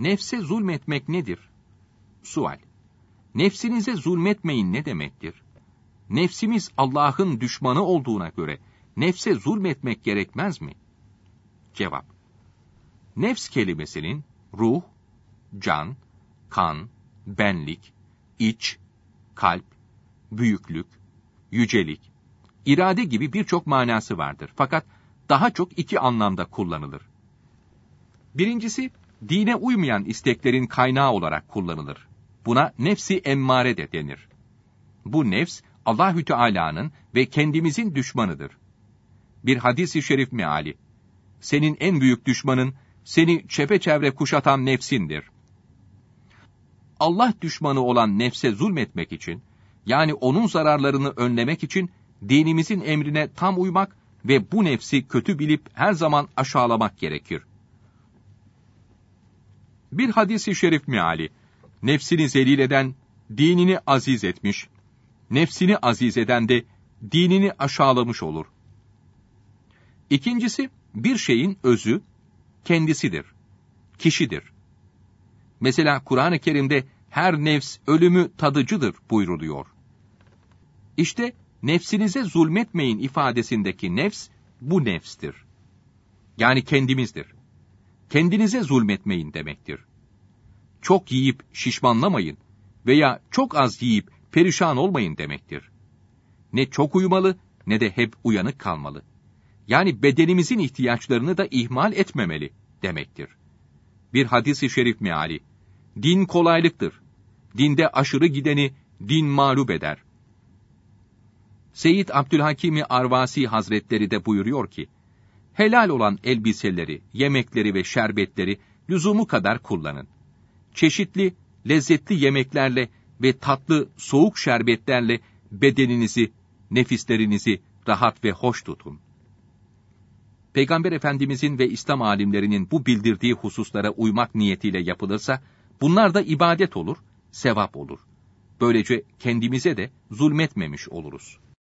Nefse zulmetmek nedir? Sual. Nefsinize zulmetmeyin ne demektir? Nefsimiz Allah'ın düşmanı olduğuna göre nefse zulmetmek gerekmez mi? Cevap. Nefs kelimesinin ruh, can, kan, benlik, iç, kalp, büyüklük, yücelik, irade gibi birçok manası vardır. Fakat daha çok iki anlamda kullanılır. Birincisi, dine uymayan isteklerin kaynağı olarak kullanılır. Buna nefsi emmare de denir. Bu nefs, Allahü Teala'nın ve kendimizin düşmanıdır. Bir hadis-i şerif meali, senin en büyük düşmanın, seni çepeçevre kuşatan nefsindir. Allah düşmanı olan nefse zulmetmek için, yani onun zararlarını önlemek için, dinimizin emrine tam uymak ve bu nefsi kötü bilip her zaman aşağılamak gerekir. Bir hadis-i şerif meali, nefsini zelil eden, dinini aziz etmiş, nefsini aziz eden de, dinini aşağılamış olur. İkincisi, bir şeyin özü, kendisidir, kişidir. Mesela Kur'an-ı Kerim'de, her nefs ölümü tadıcıdır buyruluyor. İşte, nefsinize zulmetmeyin ifadesindeki nefs, bu nefstir. Yani kendimizdir. Kendinize zulmetmeyin demektir. Çok yiyip şişmanlamayın veya çok az yiyip perişan olmayın demektir. Ne çok uyumalı ne de hep uyanık kalmalı. Yani bedenimizin ihtiyaçlarını da ihmal etmemeli demektir. Bir hadis-i şerif meali, din kolaylıktır. Dinde aşırı gideni din mağlup eder. Seyyid Abdülhakim-i Arvasi Hazretleri de buyuruyor ki, helal olan elbiseleri, yemekleri ve şerbetleri lüzumu kadar kullanın. Çeşitli, lezzetli yemeklerle ve tatlı, soğuk şerbetlerle bedeninizi, nefislerinizi rahat ve hoş tutun. Peygamber Efendimizin ve İslam alimlerinin bu bildirdiği hususlara uymak niyetiyle yapılırsa, bunlar da ibadet olur, sevap olur. Böylece kendimize de zulmetmemiş oluruz.